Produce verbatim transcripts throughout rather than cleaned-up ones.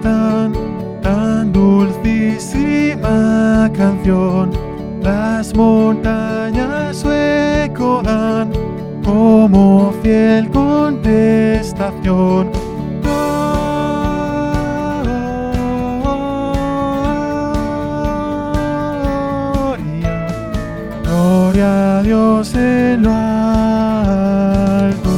están, tan dulcísima canción. Las montañas su eco dan, como fiel contestación. Gloria, gloria a Dios en lo alto.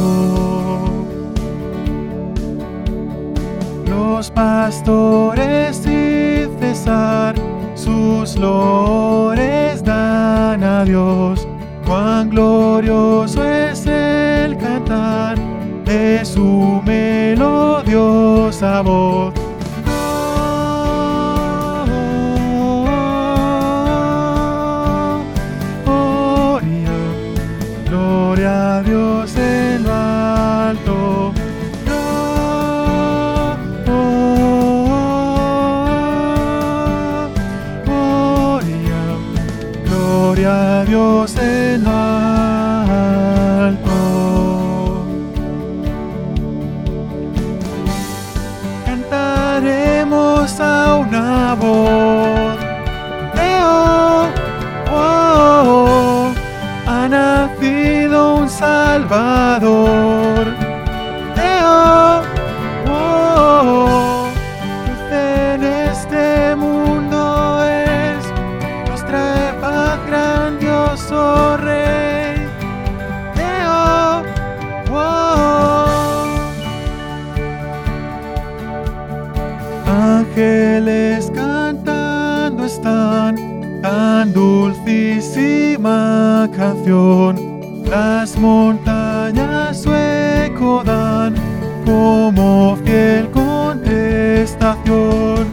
Los pastores sin cesar sus loores dan a Dios. Cuán glorioso es el cantar de su melodiosa voz. Gloria, gloria a Dios en lo alto. Gloria a Dios en lo alto. Cantaremos a una voz de oh, oh, oh, ha nacido un Salvador. De oh, oh, oh, luz en este mundo es, nos trae paz, grandioso Rey. De oh, oh. Ángeles cantando están, tan dulcísima canción. Las montañas su eco dan, como fiel contestación.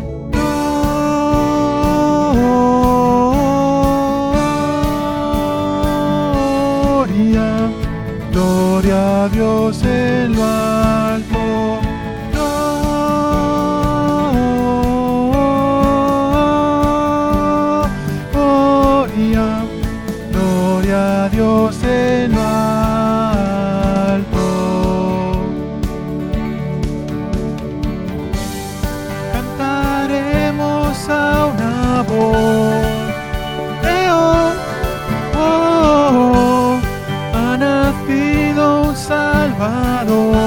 Gloria, gloria a Dios en lo alto. Gloria, gloria a Dios en lo alto. Cantaremos a una voz de oh, oh, oh, ha nacido un Salvador.